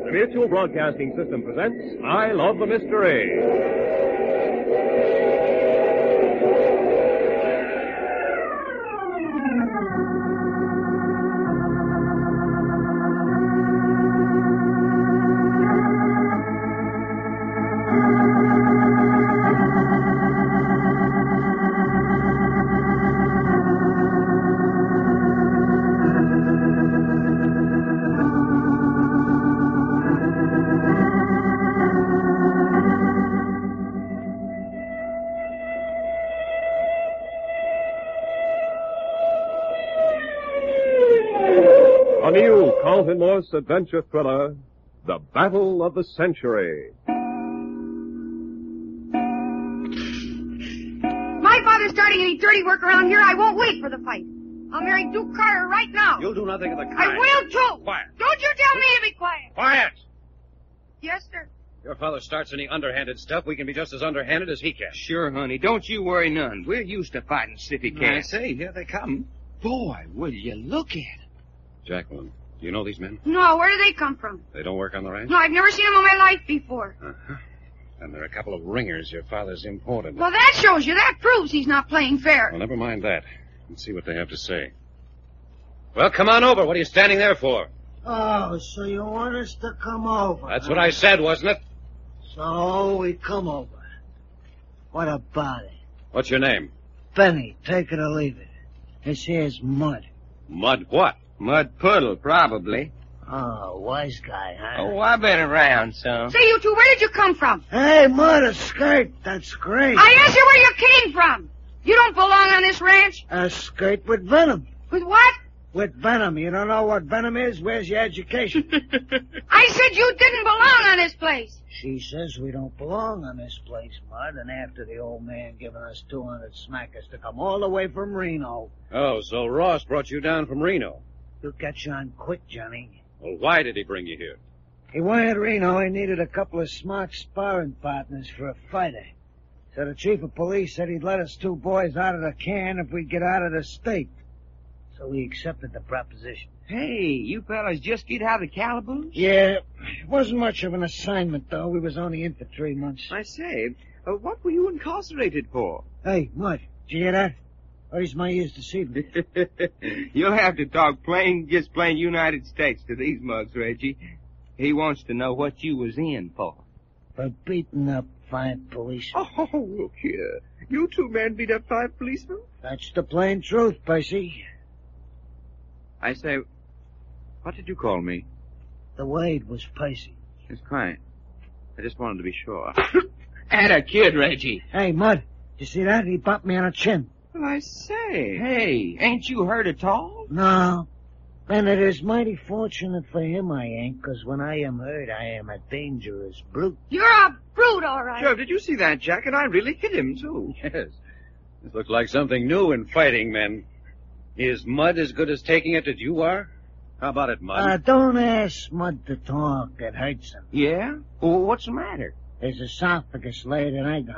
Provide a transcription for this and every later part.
The Mutual Broadcasting System presents I Love the Mystery. A new Carlton Morse adventure thriller, The Battle of the Century. My father's starting any dirty work around here. I won't wait for the fight. I'll marry Duke Carter right now. You'll do nothing of the kind. I will, too. Quiet. Don't you tell me to be quiet. Quiet! Yes, sir. Your father starts any underhanded stuff, we can be just as underhanded as he can. Sure, honey. Don't you worry none. We're used to fighting city I cats. say, here they come. Boy, will you look at it. Jacqueline, do you know these men? No, where do they come from? They don't work on the ranch? No, I've never seen them in my life before. Uh-huh. And they're a couple of ringers your father's imported. Well, that shows you. That proves he's not playing fair. Well, never mind that. Let's see what they have to say. Well, come on over. What are you standing there for? Oh, so you want us to come over? That's what I said, wasn't it? So we come over. What about it? What's your name? Benny, take it or leave it. This here's Mud. Mud what? Mud Puddle, probably. Oh, wise guy, huh? Oh, I've been around some. Say, you two, where did you come from? Hey, Mud, a skirt. That's great. I asked you where you came from. You don't belong on this ranch. A skirt with venom. With what? With venom. You don't know what venom is? Where's your education? I said you didn't belong on this place. She says we don't belong on this place, Mud, and after the old man giving us 200 smackers to come all the way from Reno. Oh, so Ross brought you down from Reno. You catch on quick, Johnny. Well, why did he bring you here? He wired Reno he needed a couple of smart sparring partners for a fighter. So the chief of police said he'd let us two boys out of the can if we'd get out of the state. So we accepted the proposition. Hey, you fellas just get out of the calaboose? Yeah, it wasn't much of an assignment, though. We was only in for 3 months. I say, what were you incarcerated for? Hey, Mud, did you hear that? Or is my ears deceiving me? You'll have to talk just plain United States to these mugs, Reggie. He wants to know what you was in for. For beating up 5 policemen. Oh, look here. You two men beat up 5 policemen? That's the plain truth, Percy. I say, what did you call me? The Wade was Percy. It's quiet. I just wanted to be sure. And a kid, Reggie. Hey, Mud, you see that? He bopped me on the chin. Well, I say, hey, ain't you hurt at all? No. And it is mighty fortunate for him I ain't, 'cause when I am hurt, I am a dangerous brute. You're a brute, all right. Sure, did you see that, Jack? And I really hit him, too. Yes. This looks like something new in fighting men. Is Mud as good as taking it as you are? How about it, Mud? Don't ask Mud to talk. It hurts him. Yeah? Well, what's the matter? His esophagus laid than I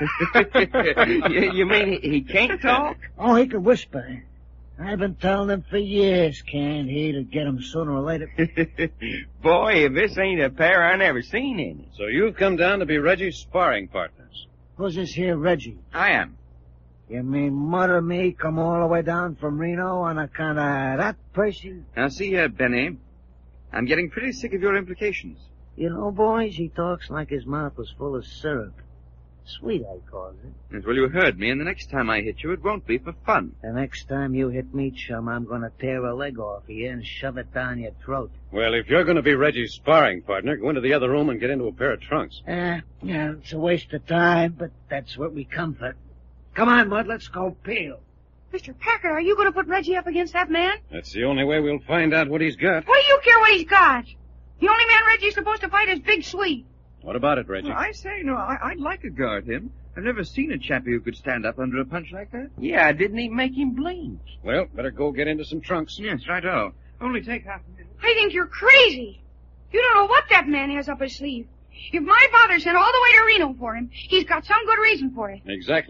got. You mean he can't talk? Oh, he can whisper. I've been telling him for years, can't he, to get him sooner or later. Boy, if this ain't a pair I never seen in it. So you've come down to be Reggie's sparring partners. Who's this here Reggie? I am. You mean Mud or me come all the way down from Reno on account of that Percy? Now, see here, Benny. I'm getting pretty sick of your implications. You know, boys, he talks like his mouth was full of syrup. Sweet, I calls it. Yes, well, you heard me, and the next time I hit you, it won't be for fun. The next time you hit me, chum, I'm gonna tear a leg off you and shove it down your throat. Well, if you're going to be Reggie's sparring partner, go into the other room and get into a pair of trunks. Yeah, it's a waste of time, but that's what we come for. Come on, Mud, let's go peel. Mr. Packard, are you going to put Reggie up against that man? That's the only way we'll find out what he's got. What do you care what he's got? The only man Reggie's supposed to fight is Big Sweet. What about it, Reggie? Well, I say, I'd like to guard him. I've never seen a chappie who could stand up under a punch like that. Yeah, I didn't even make him blink. Well, better go get into some trunks. Yes, right-o. Only take half a minute. I think you're crazy. You don't know what that man has up his sleeve. If my father sent all the way to Reno for him, he's got some good reason for it. Exactly.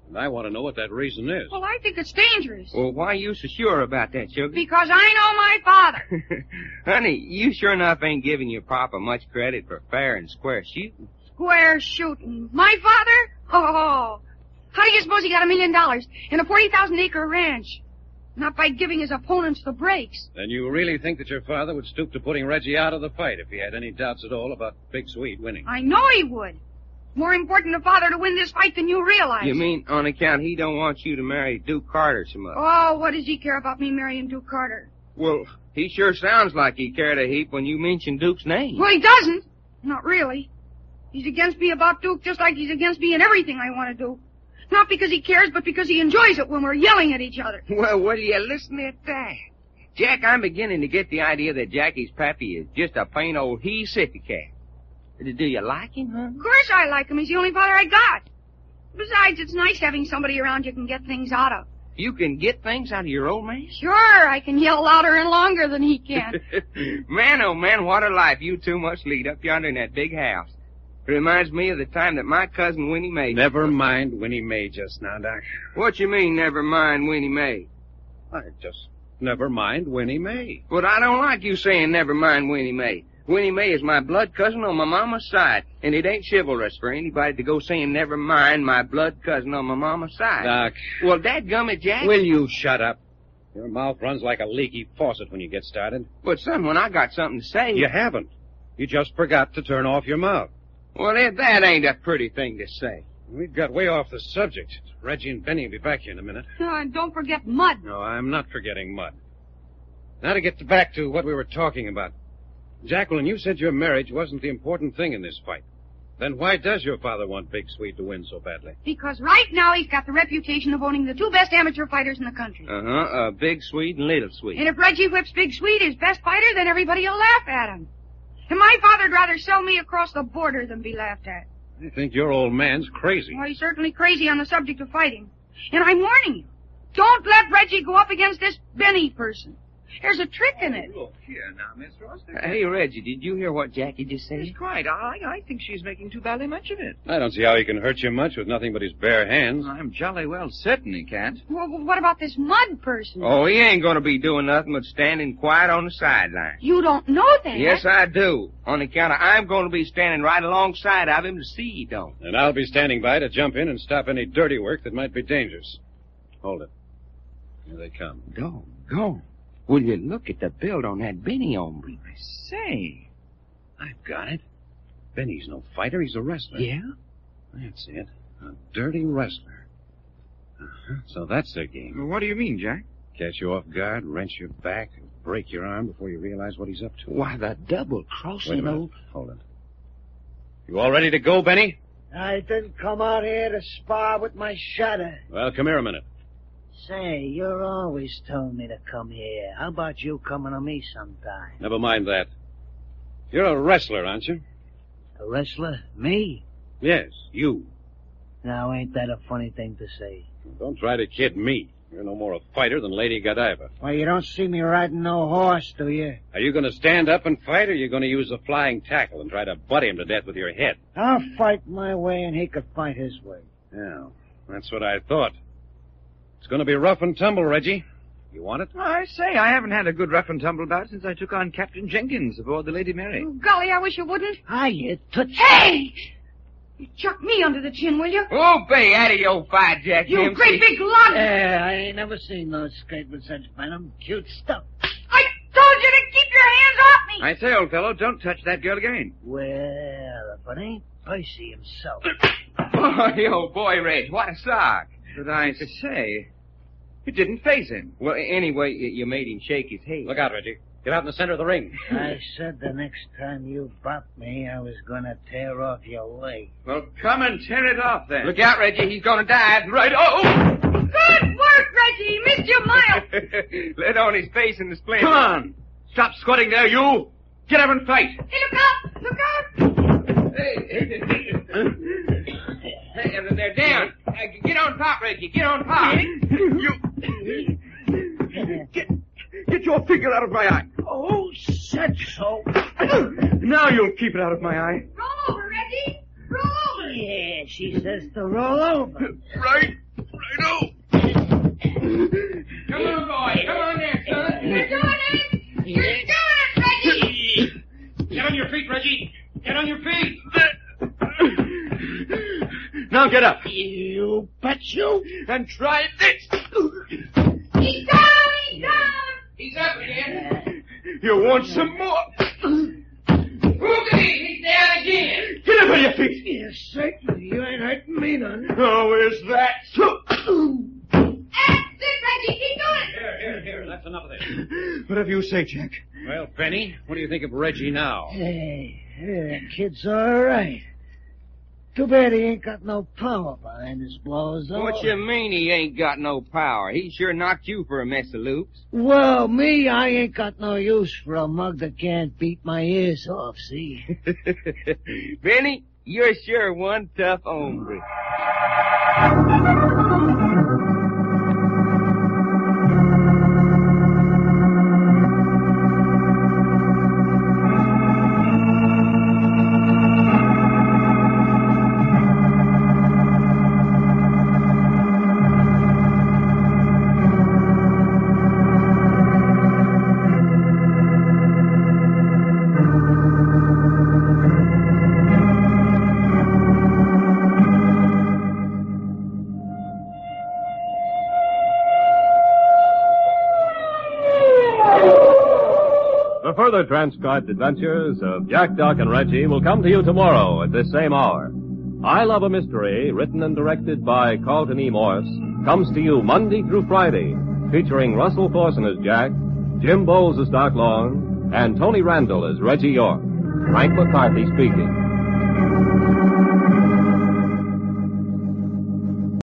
And I want to know what that reason is. Well, I think it's dangerous. Well, why are you so sure about that, Sugar? Because I know my father. Honey, you sure enough ain't giving your papa much credit for fair and square shooting. Square shooting. My father? Oh. How do you suppose he got $1 million in a 40,000-acre ranch? Not by giving his opponents the breaks. Then you really think that your father would stoop to putting Reggie out of the fight if he had any doubts at all about Big Sweet winning? I know he would. More important to father to win this fight than you realize. You mean on account he don't want you to marry Duke Carter so much? Oh, what does he care about me marrying Duke Carter? Well, he sure sounds like he cared a heap when you mention Duke's name. Well, he doesn't. Not really. He's against me about Duke just like he's against me in everything I want to do. Not because he cares, but because he enjoys it when we're yelling at each other. Well, will you listen at that? Jack, I'm beginning to get the idea that Jackie's pappy is just a plain old he-sicky-cat. Do you like him, huh? Of course I like him. He's the only father I got. Besides, it's nice having somebody around you can get things out of. You can get things out of your old man? Sure, I can yell louder and longer than he can. Man, oh man, what a life you two must lead up yonder in that big house. It reminds me of the time that my cousin Winnie Mae... Never mind Winnie Mae just now, Doc. What you mean, never mind Winnie Mae? I just never mind Winnie Mae. But I don't like you saying never mind Winnie Mae. Winnie Mae is my blood cousin on my mama's side, and it ain't chivalrous for anybody to go saying never mind my blood cousin on my mama's side. Doc. Well, dadgummit, Jack. Will you shut up? Your mouth runs like a leaky faucet when you get started. But, son, when I got something to say... You haven't. You just forgot to turn off your mouth. Well, that ain't a pretty thing to say. We've got way off the subject. Reggie and Benny will be back here in a minute. And don't forget Mud. No, I'm not forgetting Mud. Now to get back to what we were talking about. Jacqueline, you said your marriage wasn't the important thing in this fight. Then why does your father want Big Sweet to win so badly? Because right now he's got the reputation of owning the two best amateur fighters in the country. Big Sweet and Little Sweet. And if Reggie whips Big Sweet, his best fighter, then everybody will laugh at him. And my father'd rather sell me across the border than be laughed at. I think your old man's crazy. Well, he's certainly crazy on the subject of fighting. And I'm warning you, don't let Reggie go up against this Benny person. There's a trick in it. Look here now, Miss Ross. Hey, Reggie, did you hear what Jackie just said? It's quite. I think she's making too badly much of it. I don't see how he can hurt you much with nothing but his bare hands. I'm jolly well certain he can't. Well, what about this Mud person? Oh, he ain't gonna be doing nothing but standing quiet on the sideline. You don't know that. Yes, I do. On account of I'm gonna be standing right alongside of him to see he don't. And I'll be standing by to jump in and stop any dirty work that might be dangerous. Hold it. Here they come. Doggone. Will you look at the build on that Benny hombre? I say, I've got it. Benny's no fighter, he's a wrestler. Yeah? That's it. A dirty wrestler. So that's their game. what do you mean, Jack? Catch you off guard, wrench your back, break your arm before you realize what he's up to. Why, the Wait a double-crossing minute. old... Hold it. You all ready to go, Benny? I didn't come out here to spar with my shutter. Well, come here a minute. Say, you're always telling me to come here. How about you coming to me sometime? Never mind that. You're a wrestler, aren't you? A wrestler? Me? Yes, you. Now, ain't that a funny thing to say? Don't try to kid me. You're no more a fighter than Lady Godiva. Well, you don't see me riding no horse, do you? Are you going to stand up and fight, or are you going to use the flying tackle and try to butt him to death with your head? I'll fight my way, and he could fight his way. Yeah, that's what I thought. It's going to be rough and tumble, Reggie. You want it? I say, I haven't had a good rough and tumble bout since I took on Captain Jenkins aboard the Lady Mary. Oh, golly, I wish you wouldn't. You touch... Hey! You chuck me under the chin, will you? Oh, bay, out of your fight, Jack. You MC. great big lug! I ain't never seen no skate with such venom. Cute stuff. I told you to keep your hands off me! I say, old fellow, don't touch that girl again. Well, if it ain't Percy himself. Oh, yo, boy, Reg, what a sock. But I say, it didn't faze him. Well, anyway, you made him shake his head. Look out, Reggie. Get out in the center of the ring. I said the next time you bopped me, I was gonna tear off your leg. Well, come and tear it off, then. Look out, Reggie, he's gonna dive. Right, oh! Good work, Reggie! You missed your mile! Let on his face in the splint. Come on! Stop squatting there, you! Get up and fight! Hey, look out! Look out! Hey, they're down. Get on top, Reggie. Get on top. Get your finger out of my eye. Oh, said so. Now you'll keep it out of my eye. Roll over, Reggie! Roll over! Yeah, she says to roll over. Right. Come on, boy. Come on there, son. You're doing it! You're doing it, Reggie! Get on your feet, Reggie. Get on your feet. Now get up. You bet you. And try this. He's down! He's down! He's up again. You want some more? Look, he's down again. Get up on your feet. Yes, certainly. You ain't hurting me none. Oh, is that so? That's it, Reggie. Keep doing it. Here. That's enough of this. Whatever you say, Jack. Well, Penny, what do you think of Reggie now? Hey, that kid's all right. Too bad he ain't got no power behind his blows, though. What you mean he ain't got no power? He sure knocked you for a mess of loops. Well, me, I ain't got no use for a mug that can't beat my ears off, see? Benny, you're sure one tough hombre. Further transcribed adventures of Jack, Doc, and Reggie will come to you tomorrow at this same hour. I Love a Mystery, written and directed by Carlton E. Morse, comes to you Monday through Friday, featuring Russell Thorson as Jack, Jim Bowles as Doc Long, and Tony Randall as Reggie York. Frank McCarthy speaking.